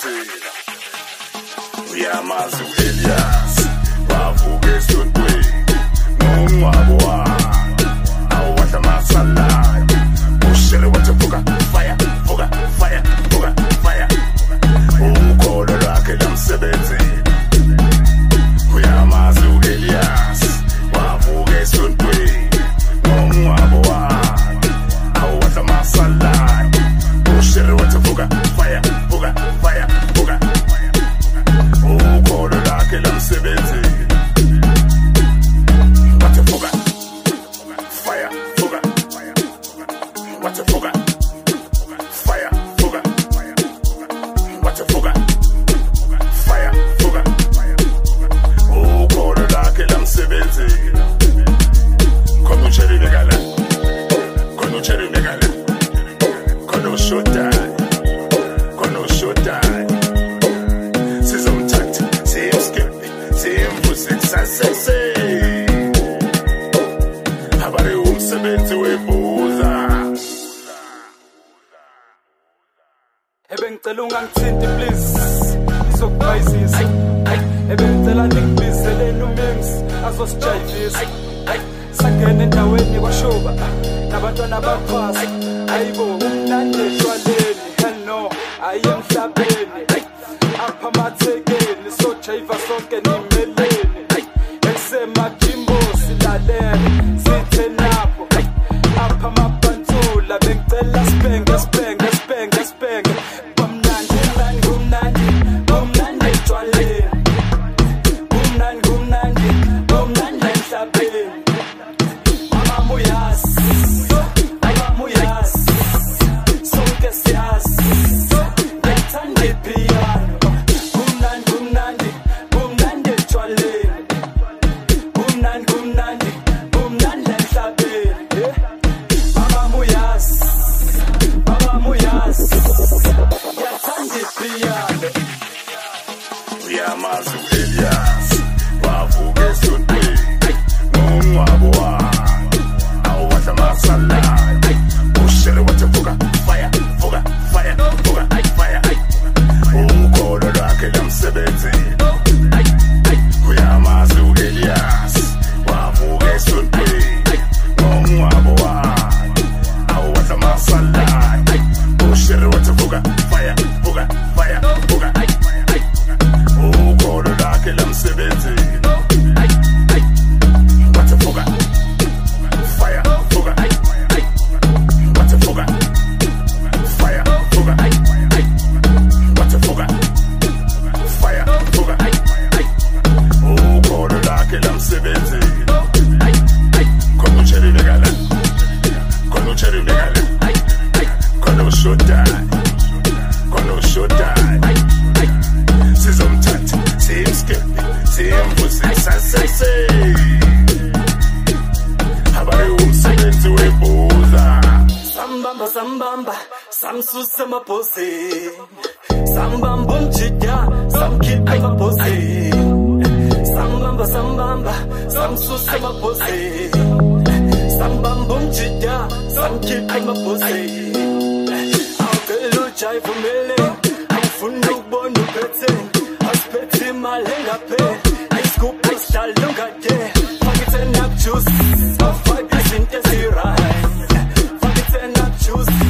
sasesela uyamazi u-Elias wavuka esontweni ngomngcwabo wakhe awuwadla masalayo ushele wathi vuka fire vuka fire vuka fire ukholo lwakhe lamsebenzela uyamazi u-Elias wavuka esontweni ngomngcwabo wakhe awuwadla masalayo ushele wathi vuka fire vuka fire vuka ukholo lwakhe lamsebenzela wathi vuka fire vuka wathi vuka fire vuka wathi vuka fire vuka ukholo lwakhe lamsebenzela khona utshelile la khona utshelile la khona ushodayo khona ushodayo sizomthatha simskephi simvuse kusasese abare umsebenzi webuza ebengicela ungangithinti please ngizokubhayizisa ebengicela ningibizele uMims azosijayivisa sangena endaweni kwashuba nabantwana baphasa ayibo umnandi etshwaleni hell no ayemhlabeni apha amathekeni sojayiva sonke nimeleni ekusema-Jimbo silalele sithe napho apha amabhantula bengicela sibhenge sibhenge sibhenge sibhenge kumnandi kumnandi kumnandi kumnandi etshwaleni kumnandi kumnandi kumnandi emhlabeni amamuyasi amamuyasi sonke siyazi ngithanda ipiyano kumnandi kumnandi kumnandi etshwaleni kumnandi kumnandi kumnandi emhlabeni amamuyasi amamuyasi ngithanda ipiyano uyamazi u-Elias wavuka esontweni ngomngcwabo wakhe awuwadla masalayo ushele wathi vuka fire vuka fire vuka fire ukholo lwakhe lamsebenzela uyamazi u-Elias wavuka esontweni ngomngcwabo wakhe awuwadla masalayo ushele wathi vuka fire vuka fire vuka ukholo lwakhe lamsebenzela wathi vuka fire vuka wathi vuka fire vuka wathi vuka fire vuka ukholo lwakhe lamsebenzela khona utshelile la khona utshelile la khona ushodayo khona ushodayo sizomthatha simskephi simvuse kusasese abare umsebenzi webuza sambamba sambamba samsusa mabhozi sambamba umjida samkhipha mabhozi sambamba sambamba samsusa mabhozi sambamba umjida samkhipha mabhozi awucela ujayivumele awufuna ukubona uphethe asiphethe imali engaphe ayisigubhu sihlala ungade fakithe nap juice afake izinto ezirayi fakithe nap juice